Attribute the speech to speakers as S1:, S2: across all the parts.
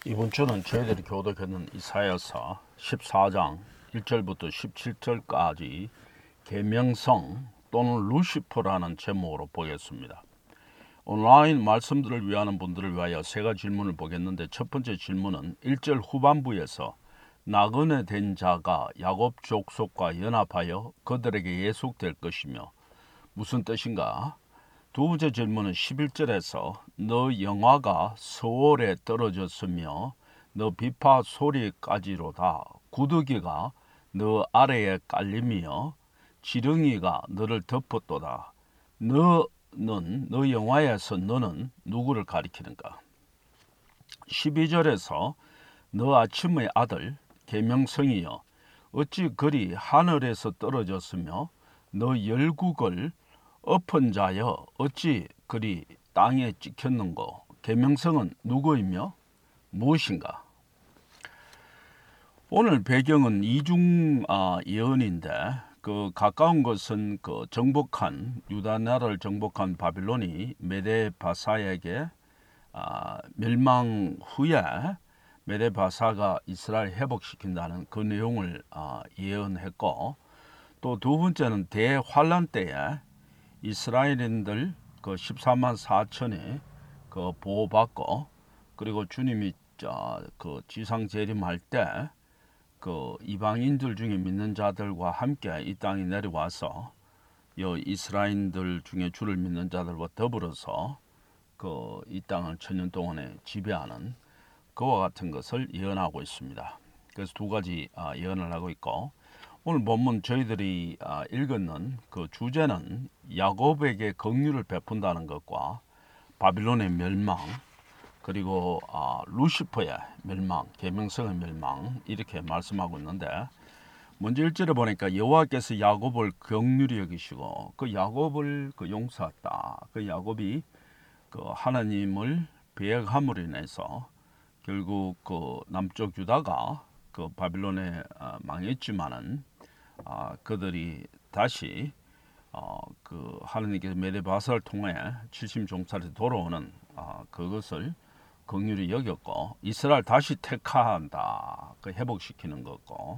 S1: 이번 주는 저희들이 교독하는 이사야서 14장 1절부터 17절까지 계명성 또는 루시퍼라는 제목으로 보겠습니다. 온라인 말씀들을 위하는 분들을 위하여 세 가지 질문을 보겠는데, 첫 번째 질문은 1절 후반부에서 나그네 된 자가 야곱 족속과 연합하여 그들에게 예속될 것이며 무슨 뜻인가? 두 번째 질문은 11절에서 너 영화가 서월에 떨어졌으며 너 비파 소리까지로다. 구더기가 너 아래에 깔리며 지렁이가 너를 덮었도다. 너 영화에서 너는 누구를 가리키는가? 12절에서 너 아침의 아들 계명성이여 어찌 그리 하늘에서 떨어졌으며 너 열국을 엎은 자여 어찌 그리 땅에 찍혔는고? 계명성은 누구이며 무엇인가? 오늘 배경은 이중 예언인데, 그 가까운 것은 그 정복한 유다 나라를 정복한 바빌론이 메데바사에게 멸망 후에 메데바사가 이스라엘 회복시킨다는 그 내용을 예언했고, 또 두 번째는 대환란 때에 이스라엘인들 그 14만 4천이 그 보호받고, 그리고 주님이 그 지상 재림할 때 그 이방인들 중에 믿는 자들과 함께 이 땅에 내려와서 이스라엘인들 중에 주를 믿는 자들과 더불어서 그 이 땅을 천년 동안에 지배하는 그와 같은 것을 예언하고 있습니다. 그래서 두 가지 예언을 하고 있고, 오늘 본문 저희들이 읽었는 그 주제는 야곱에게 긍휼을 베푼다는 것과 바빌론의 멸망, 그리고 루시퍼의 멸망, 계명성의 멸망, 이렇게 말씀하고 있는데, 먼저 1절에 보니까 여호와께서 야곱을 긍휼히 여기시고 그 야곱을 용서했다. 그 야곱이 그 하나님을 배역함으로 인해서 결국 그 남쪽 유다가 그 바빌론에 망했지만은 그들이 다시 그 하나님께서 메데바사를 통해 70종살이 돌아오는 그것을 긍휼히 여겼고, 이스라엘 다시 택하한다. 그 회복시키는 거고,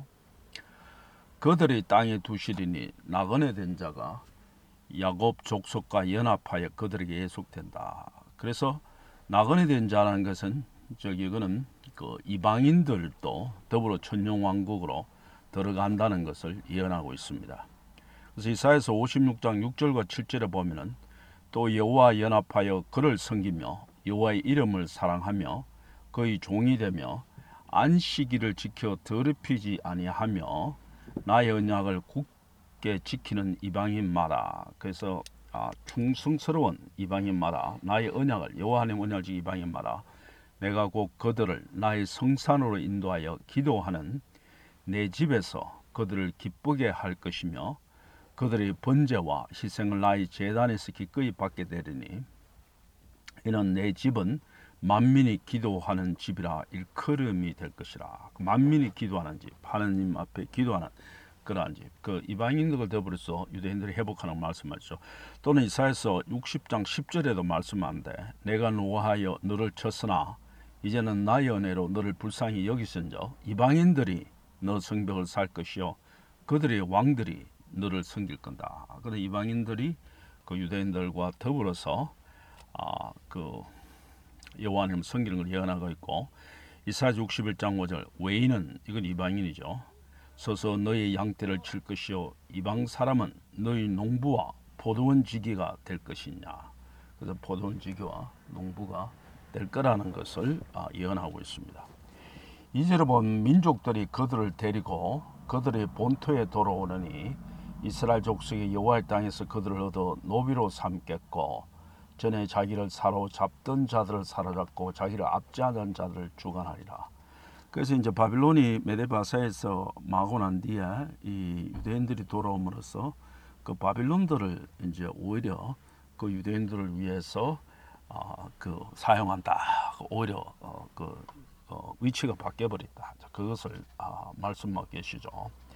S1: 그들의 땅에 두시리니 나그네 된 자가 야곱 족속과 연합하여 그들에게 예속된다. 그래서 나그네 된 자라는 것은 이거는 그 이방인들도 더불어 천년 왕국으로 들어간다는 것을 예언하고 있습니다. 그래서 이사야서 56장 6절과 7절에 보면은 또 여호와 연합하여 그를 섬기며 여호와의 이름을 사랑하며 그의 종이 되며 안식일을 지켜 더럽히지 아니하며 나의 언약을 굳게 지키는 이방인마다. 그래서 충성스러운 이방인마다 나의 언약을, 여호와 하나님의 언약을 지키는 이방인마다 내가 곧 그들을 나의 성산으로 인도하여 기도하는 내 집에서 그들을 기쁘게 할 것이며 그들의 번제와 희생을 나의 제단에서 기꺼이 받게 되리니 이는 내 집은 만민이 기도하는 집이라 일컬음이 될 것이라. 만민이 기도하는 집, 하나님 앞에 기도하는 그러한 집. 그 이방인들을 더불어서 유대인들이 회복하는 말씀하죠. 또는 이사야서 60장 10절에도 말씀하는데 내가 노하여 너를 쳤으나 이제는 나의 은혜로 너를 불쌍히 여기선저 이방인들이 너 성벽을 살 것이요 그들의 왕들이 너를 섬길 건다. 그런 이방인들이 그 유대인들과 더불어서 그 여호와 하나님 섬기는 걸 예언하고 있고, 이사야 61장 5절 외인은, 이건 이방인이죠, 서서 너의 양떼를 칠 것이요 이방 사람은 너의 농부와 포도원 지기가 될 것이냐. 그래서 포도원 지기와 농부가 될 거라는 것을 예언하고 있습니다. 이제로 본 민족들이 그들을 데리고 그들의 본토에 돌아오느니 이스라엘 족속이 여호와의 땅에서 그들을 얻어 노비로 삼겠고 전에 자기를 사로잡던 자들을 사로잡고 자기를 압제하던 자들을 주관하리라. 그래서 이제 바빌론이 메데바사에서 망하고 난 뒤에 이 유대인들이 돌아옴으로써 그 바빌론들을 이제 오히려 그 유대인들을 위해서 그 사용한다. 오히려 위치가 바뀌어 버렸다. 그것을 말씀하고 계시죠.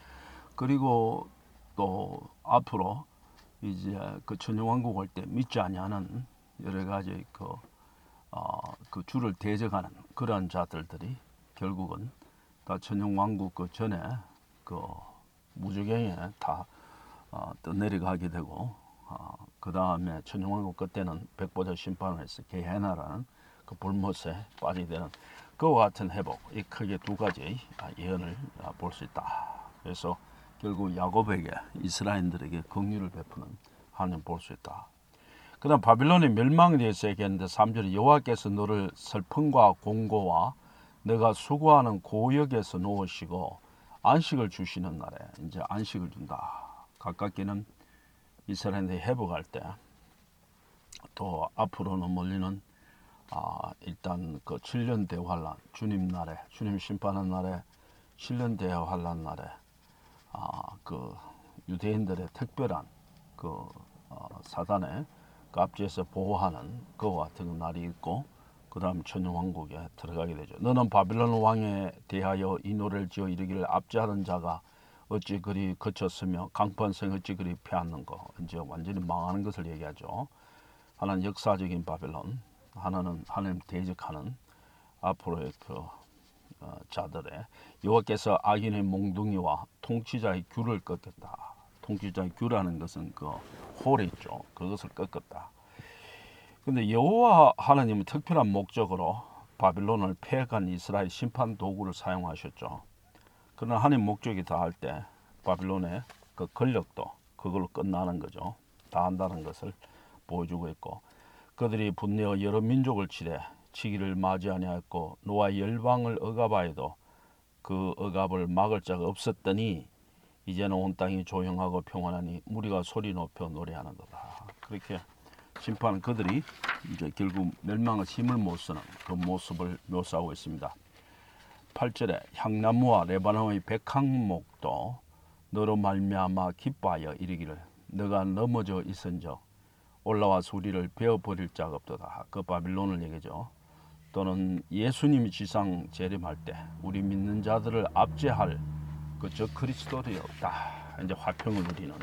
S1: 그리고 또 앞으로 이제 그 천년왕국 올 때 믿지 아니하는 여러 가지 그 주를 대적하는 그러한 자들들이 결국은 다 천년왕국 그 전에 그 무주경에 다 떠내려가게 되고, 그 다음에 천년왕국 그때는 백보자 심판을 해서 게헤나라는 그 불못에 빠지게 되는 그와 같은 회복, 이 크게 두 가지 예언을 볼 수 있다. 그래서 결국 야곱에게, 이스라엘들에게 긍휼을 베푸는 하나님 볼 수 있다. 그 다음 바빌론의 멸망에 대해서 얘기했는데 3절에 여호와께서 너를 슬픔과 공고와 너가 수고하는 고역에서 놓으시고 안식을 주시는 날에 이제 안식을 준다. 가깝게는 이스라엘이 회복할 때, 또 앞으로는 멀리는 일단 그 7년 대환란, 주님 날에, 주님 심판한 날에 7년 대환란 날에 그 유대인들의 특별한 그 사단의 그 앞뒤에서 보호하는 그와 같은 날이 있고, 그 다음 천년왕국에 들어가게 되죠. 너는 바빌론 왕에 대하여 이 노래를 지어 이르기를 압제하는 자가 어찌 그리 그쳤으며 강판성 어찌 그리 패하는고. 이제 완전히 망하는 것을 얘기하죠. 하나는 역사적인 바빌론, 하나는 하나님 대적하는 앞으로의 그 자들의, 여호와께서 악인의 몽둥이와 통치자의 귤을 꺾겠다. 통치자의 귤이라는 것은 그 홀에 있죠. 그것을 꺾었다. 근데 여호와 하나님은 특별한 목적으로 바빌론을 패간 이스라엘 심판 도구를 사용하셨죠. 그러나 하나님 목적이 다할 때 바빌론의 그 권력도 그걸로 끝나는 거죠. 다 한다는 것을 보여주고 있고, 그들이 분내어 여러 민족을 치기를 맞이 아니하였고 노아 열방을 억압하여도 그 억압을 막을 자가 없었더니 이제는 온 땅이 조용하고 평안하니 무리가 소리 높여 노래하는도다. 그렇게 심판은 그들이 이제 결국 멸망의 힘을 못 쓰는 그 모습을 묘사하고 있습니다. 8절에 향나무와 레바논의 백향목도 너로 말미암아 기뻐하여 이르기를 너가 넘어져 있은즉 올라와서 우리를 베어버릴 자가 없도다. 그 바빌론을 얘기죠. 또는 예수님이 지상 재림할 때 우리 믿는 자들을 압제할 저 그리스도들이 없다. 이제 화평을 누리는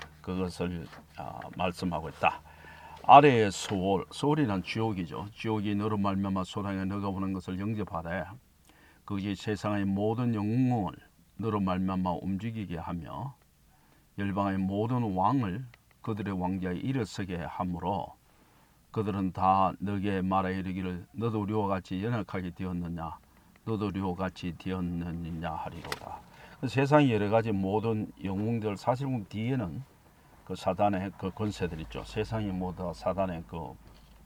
S1: 그것을 말씀하고 있다. 아래의 소울이란 지옥이죠. 지옥이 너로 말미암아 소랑에 너가 오는 것을 영접하되 그것이 세상의 모든 영웅을 너로 말미암아 움직이게 하며 열방의 모든 왕을 그들의 왕자에 일어서게 하므로 그들은 다 너게 말하여 이르기를 너도 우리와 같이 연약하게 되었느냐, 너도 우리와 같이 되었느냐 하리로다. 세상의 여러 가지 모든 영웅들, 사실 보면 뒤에는 그 사단의 그 권세들 있죠. 세상이 모두 사단의 그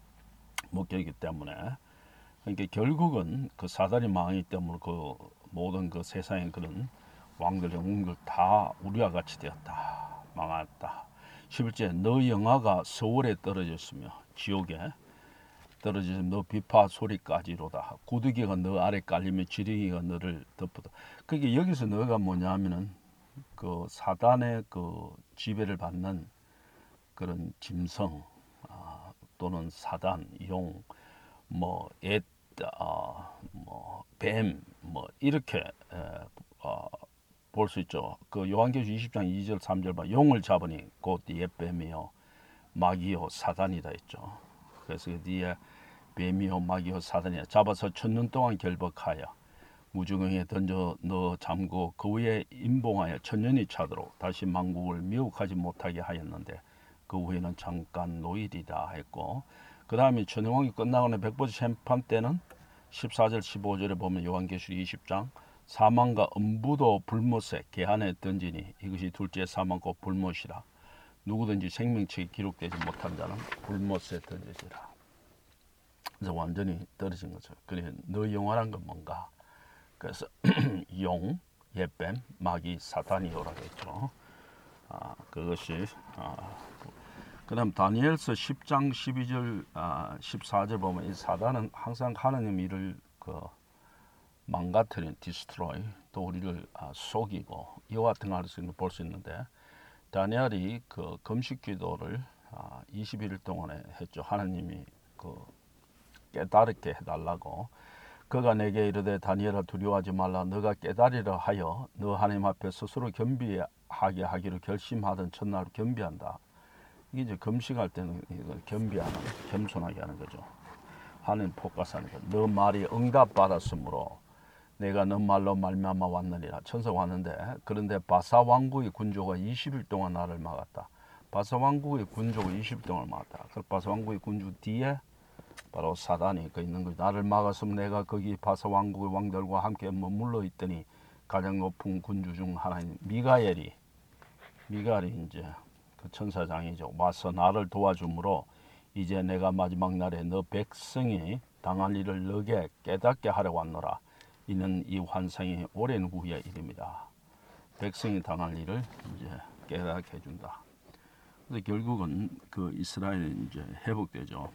S1: 목적이기 때문에, 그러니까 결국은 그 사단이 망하기 때문에 그 모든 그 세상의 그런 왕들, 영웅들 다 우리와 같이 되었다. 망했다. 11째 너 영화가 서울에 떨어졌으며 지옥에 떨어지며 너 비파 소리까지로다. 구두기가 너 아래 깔리며 지렁이가 너를 덮어다. 그게 여기서 너가 뭐냐 하면은 그 사단의 그 지배를 받는 그런 짐승 또는 사단, 용, 뭐 뱀, 뭐 이렇게 볼 수 있죠. 그 요한계시록 20장 2절 3절 봐. 용을 잡으니 곧 옛뱀이요 마귀요 사단이다 했죠. 그래서 뒤에 뱀이요 마귀요 사단이야 잡아서 1000년 동안 결박하여 무중형에 던져 넣어 잠고 그 위에 임봉하여 1000년이 차도록 다시 만국을 미혹하지 못하게 하였는데 그 후에는 잠깐 노일이다 했고, 그 다음에 천년왕이 끝나고는 백보자 심판 때는 14절 15절에 보면 요한계시록 20장 사망과 음부도 불못에 개안에 던지니 이것이 둘째 사망 곧 불못이라 누구든지 생명책이 기록되지 못한 자는 불못에 던져지라. 그래서 완전히 떨어진 거죠. 그래 너 영화란 건 뭔가? 그래서 용, 옛뱀, 마귀, 사단이 오라고 했죠. 그것이 그 다음 다니엘서 10장 12절 14절 보면 이 사단은 항상 하나님 일을 그 망가뜨린 디스트로이, 또 우리를 속이고 이와 같은 것을 볼 수 있는데, 다니엘이 그 금식 기도를 21일 동안에 했죠. 하나님이 그 깨달게 해달라고. 그가 내게 이르되 다니엘아 두려워하지 말라. 너가 깨달으려 하여 너 하나님 앞에 스스로 겸비하게 하기로 결심하던 첫날 겸비한다. 이게 이제 금식할 때는 이걸 겸비하는, 겸손하게 하는 거죠. 하나님 폭가사니까 너 말이 응답받았으므로 내가 너 말로 말미암아 왔느니라. 천사가 왔는데 그런데 바사 왕국의 군주가 20일 동안 나를 막았다. 바사 왕국의 군주가 20일 동안 막았다. 그 바사 왕국의 군주 뒤에 바로 사단이 그 있는 거지. 나를 막았으면 내가 거기 바사 왕국의 왕들과 함께 머물러 있더니 가장 높은 군주 중 하나인 미가엘이 이제 그 천사장이죠. 와서 나를 도와주므로 이제 내가 마지막 날에 너 백성이 당할 일을 너게 깨닫게 하려고 왔노라. 이는 이 환상이 오랜 후의 일입니다. 백성이 당할 일을 이제 깨닫게 해준다. 그래서 결국은 그 이스라엘이 이제 회복되죠.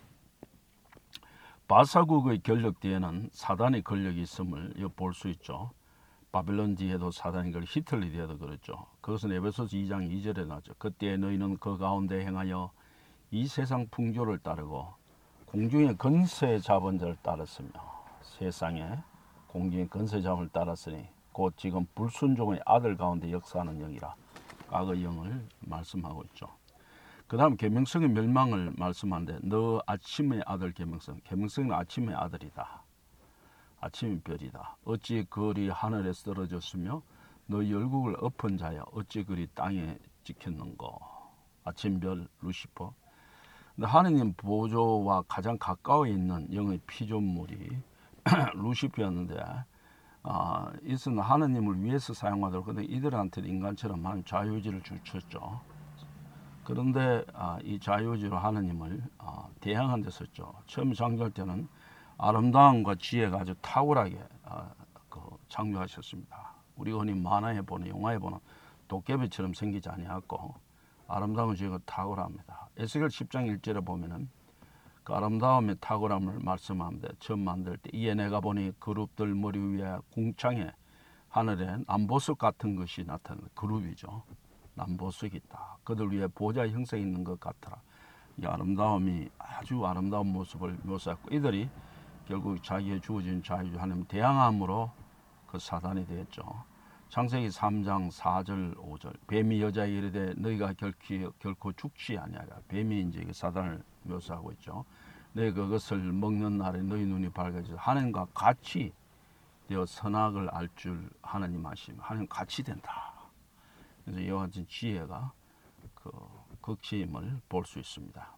S1: 바사국의 권력 뒤에는 사단의 권력이 있음을 볼 수 있죠. 바벨론 뒤에도 사단이 걸 히틀러 뒤에도 그렇죠. 그것은 에베소서 2장 2절에 나왔죠. 그때 너희는 그 가운데 행하여 이 세상 풍조를 따르고 공중의 권세 잡은 자를 따랐으며 세상에 공중의 권세 잡은 자를 따랐으니 곧 지금 불순종의 아들 가운데 역사하는 영이라. 과거 영을 말씀하고 있죠. 그 다음 계명성의 멸망을 말씀하는데 너 아침의 아들 계명성은 아침의 아들이다. 아침의 별이다. 어찌 그리 하늘에서 떨어졌으며 너 열국을 엎은 자여 어찌 그리 땅에 찍혔는고. 아침별 루시퍼. 근데 하느님 보조와 가장 가까워 있는 영의 피조물이 루시퍼였는데 이것은 하느님을 위해서 사용하도록. 근데 이들한테는 인간처럼 하나님 자유의지를 주셨죠. 그런데 이 자유의지로 하느님을 대항한 데 썼죠. 처음 창조할 때는 아름다움과 지혜가 아주 탁월하게 창조하셨습니다. 우리가 흔히 만화에 보는 영화에 보는 도깨비처럼 생기지 아니하고 아름다운 지혜가 탁월합니다. 에스겔 10장 1절에 보면은 그 아름다움의 탁월함을 말씀하는데 처음 만들 때 이에 내가 보니 그룹들 머리 위에 궁창에 하늘에 남보석 같은 것이 나타나는 그룹이죠. 남보석이 있다. 그들 위에 보좌 형상이 있는 것 같더라. 이 아름다움이 아주 아름다운 모습을 묘사했고 이들이 결국 자기의 주어진 자유 하나님 대항함으로 그 사단이 되었죠. 창세기 3장 4절 5절 뱀이 여자에게 이르되 너희가 결코 죽지 아니하라. 뱀이 이제 사단을 묘사하고 있죠. 너희 그것을 먹는 날에 너희 눈이 밝아져 하나님과 같이 되어 선악을 알 줄 하나님 아심. 하나님 같이 된다. 그래서 이와 같은 지혜가 그 극심을 볼 수 있습니다.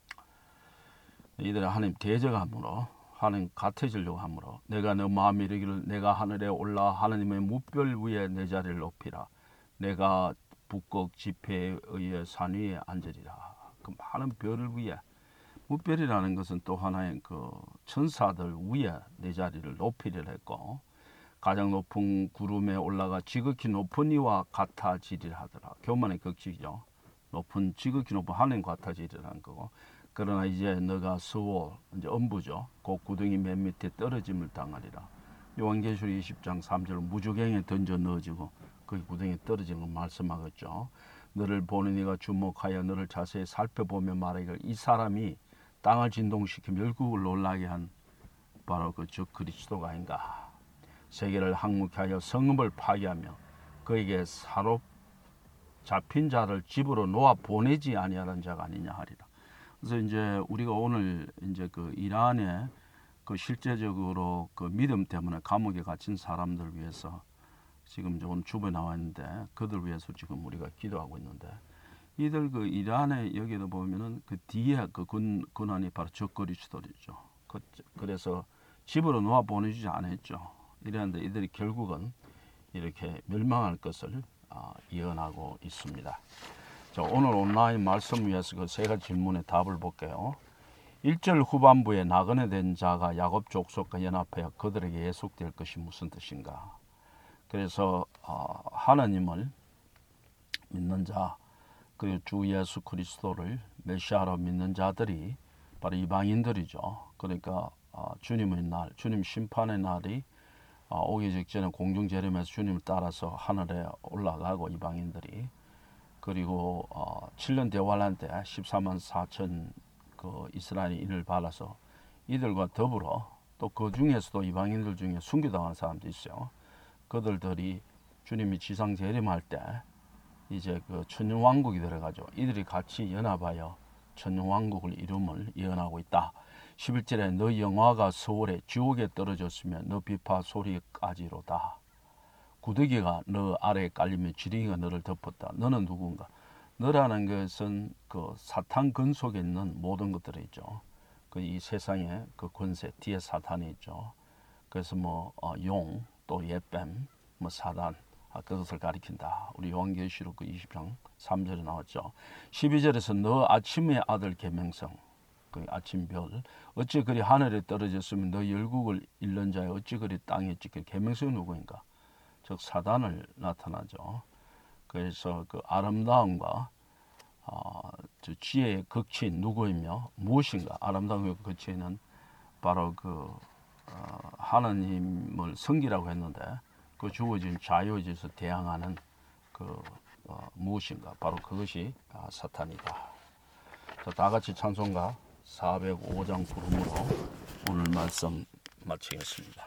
S1: 이들은 하나님 대적함으로 하나님 같아지려고 함으로 내가 너 마음이 이르기를 내가 하늘에 올라 하나님의 무별 위에 내 자리를 높이라. 내가 북극 지폐에 의해 산 위에 앉으리라. 그 많은 별을 위에 무별이라는 것은 또 하나의 그 천사들 위에 내 자리를 높이리라 했고 가장 높은 구름에 올라가 지극히 높은 이와 같아지리라 하더라. 교만의 극칙이죠. 지극히 높은 하나님 같아지리라는 거고. 그러나 이제 너가 스월 이제 엄부죠. 그 구덩이 맨 밑에 떨어짐을 당하리라. 요한계시록 20장 3절 무주경에 던져 넣어지고 그 구덩이에 떨어지는 걸 말씀하겠죠. 너를 보는 이가 주목하여 너를 자세히 살펴보며 말하기를 이 사람이 땅을 진동시키며 열국을 놀라게 한 바로 그 적 그리스도가 아닌가. 세계를 항목케 하여 성읍을 파괴하며 그에게 사롭 잡힌 자를 집으로 놓아 보내지 아니하는 자가 아니냐 하리라. 그래서 이제 우리가 오늘 이제 그 이란에 그 실제적으로 그 믿음 때문에 감옥에 갇힌 사람들 위해서 지금 오늘 주부에 나와 있는데 그들 위해서 지금 우리가 기도하고 있는데 이들 그 이란에 여기도 보면은 그 뒤에 그 군환이 바로 적그리스도죠. 그래서 집으로 놓아 보내주지 않았죠. 이랬는데 이들이 결국은 이렇게 멸망할 것을 예언하고 있습니다. 자, 오늘 온라인 말씀 위해서 그 세 가지 질문에 답을 볼게요. 1절 후반부에 나그네 된 자가 야곱 족속과 연합하여 그들에게 예속될 것이 무슨 뜻인가? 그래서 하나님을 믿는 자, 그 주 예수 그리스도를 메시아로 믿는 자들이 바로 이방인들이죠. 그러니까 주님의 날, 주님 심판의 날이 오기 직전에 공중 재림에서 주님을 따라서 하늘에 올라가고 이방인들이 그리고 7년 대환란 때 14만 4천 그 이스라엘인을 발라서 이들과 더불어 또 그 중에서도 이방인들 중에 순교당하는 사람도 있어요. 그들이 주님이 지상 재림할 때 이제 그 천년왕국이 들어가죠. 이들이 같이 연합하여 천년왕국을 이름을 예언하고 있다. 11절에 너 영화가 서울에 지옥에 떨어졌으면 너 비파 소리까지로다. 구더기가 너 아래에 깔리면 지렁이가 너를 덮었다. 너는 누군가? 너라는 것은 그 사탄 근속에 있는 모든 것들이 있죠. 그 이 세상의 그 권세 뒤에 사탄이 있죠. 그래서 뭐 용, 또 옛뱀, 뭐 사단 그것을 가리킨다. 우리 요한계시록 그 20장 3절에 나왔죠. 12절에서 너 아침의 아들 계명성, 그 아침별, 어찌 그리 하늘에 떨어졌으면 너 열국을 잃는 자여 어찌 그리 땅에 찍혀. 계명성이 누구인가? 즉 사단을 나타나죠. 그래서 그 아름다움과 저 지혜의 극치인 누구이며 무엇인가? 아름다움의 극치는 바로 그 하나님을 섬기라고 했는데 그 주어진 자유에서 대항하는 그 무엇인가? 바로 그것이 사탄이다. 자, 다 같이 찬송가 405장 부름으로 오늘 말씀 마치겠습니다.